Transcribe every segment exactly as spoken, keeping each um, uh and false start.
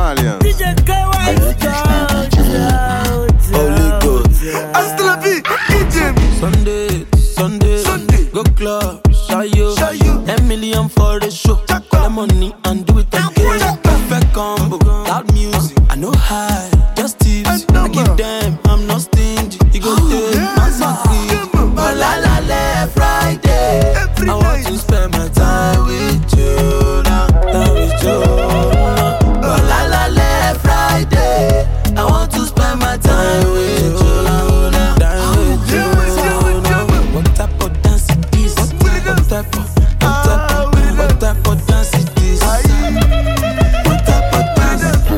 Italian. D J K Y Holy Ghost. Hasta la vie, D J. Sunday, Sunday, Sunday. Go club, shy you, ten million for the show. Call the money and do it again. Perfect combo, loud music. I know high, just tips. I give them, I'm not stingy. You go take my sacri. Oh la la la, Friday. I want to spend my time with you now, now with you. Oh la la la, Friday. I want to spend my time with you now, now, time with you. What type of dance it is? What type of, what type of, what type of dance it is? What type of dance?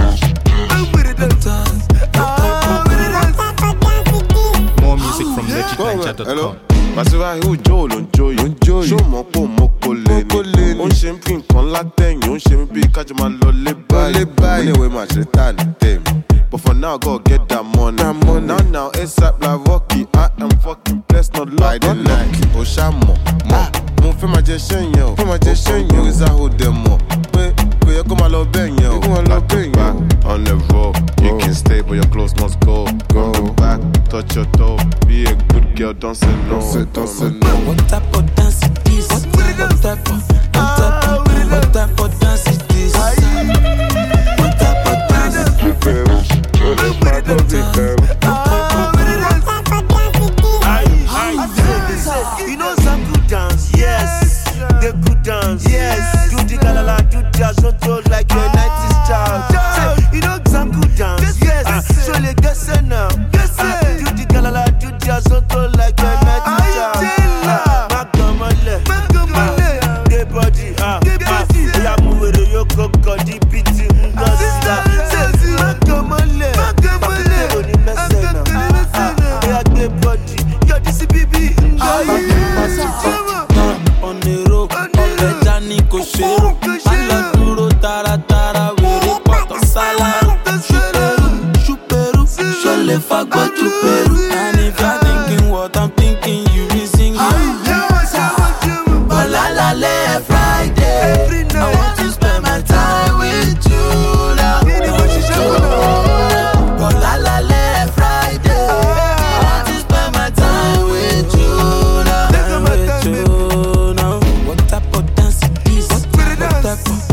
More music from legit niger dot com. Masiva who Joe ló ń jó yìí. Show mọ̀ pò mọ̀ kò lè ní. Ó ń ṣe ń fi nǹkan látẹ̀yìn. Ó ń ṣe mí bíi kájọ máa lọ lé báyìí. Ó ní ìwé màá ṣe tá ní tèmi. But for now, gotta get that money. That money. Now, now, ASAP like Rocky. I am fucking blessed, not like the lucky. Oh, shamo, mo, mo fẹ́ máa jẹ ṣẹ́yìn o. Fẹ́ máa jẹ ṣẹ́yìn o. Ìsà ò dẹ̀ mọ̀ pé kò yẹ kó máa lọ bẹ́yìn o. Kó máa lọ bẹ́yìn o. On the road, you can stay, but your clothes must go. Go back, touch your toe. Be a good girl, don't say no. Don't say, don't say no. What type of dance it is? What type of, what type of, what type of dance it is? What type of dance it is? You know some good dance, yes. They good dance, yes. Do the galala, do the don't throw like a nineties child. You know some good dance, yes. So les gars c'est now. Do the galala, do the don't throw like a nineties child. Magamale, magamale, get body, ah, ah. Ya move yo go go di piti, ngasta. Magamale, magamale, oni mesena. Ya get body, yo this baby. On the road, ọbẹ̀ dání kò ṣe é. Má lọ dúró taratara, wèrè pọ̀tọ̀ sálárò. Ṣùpẹ̀rù, ṣùpẹ̀rù, ṣọlẹ̀ fagbọ́jú pẹ̀rù. And if you're thinking what I'm thinking, you be singing. Ọ̀làlálẹ̀ Friday, I want to spend my time with you now. Ọ̀làlálẹ̀ Friday, I want to spend my time with you now. With you now. What type of dance it is? What type of